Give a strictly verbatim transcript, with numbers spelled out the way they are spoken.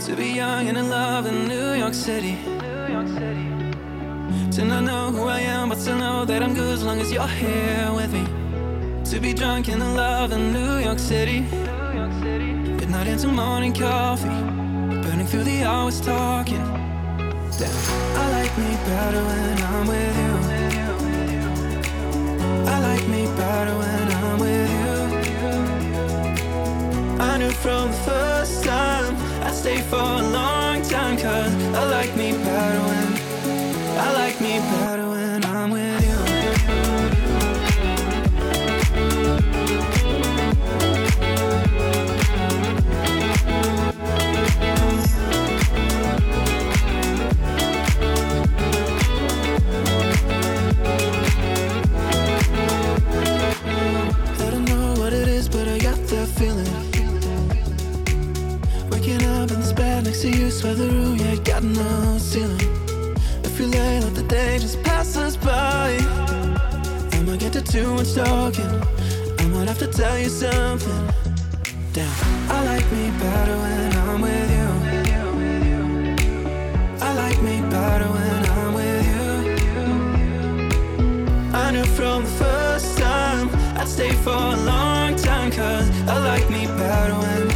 To be young and in love in New York City. To not know who I am, but still know that I'm good as long as you're here with me. To be drunk and in love in New York City. Midnight into morning coffee, burning through the hours talking. Damn, I like me better when I'm with you. I like me better when I'm with you. I knew from the first time I'd stay for a long time, cause I like me better when I like me better when I'm with you. I don't know what it is, but I got that feeling. Waking up in this bed next to you, swear the room, yeah, got no ceiling. If you lay, let the day just pass us by. I might get to too much talking, I might have to tell you something. Damn, I like me better when I'm with you. I like me better when I'm with you. I knew from the first time I'd stay for a long time, cause I like me better when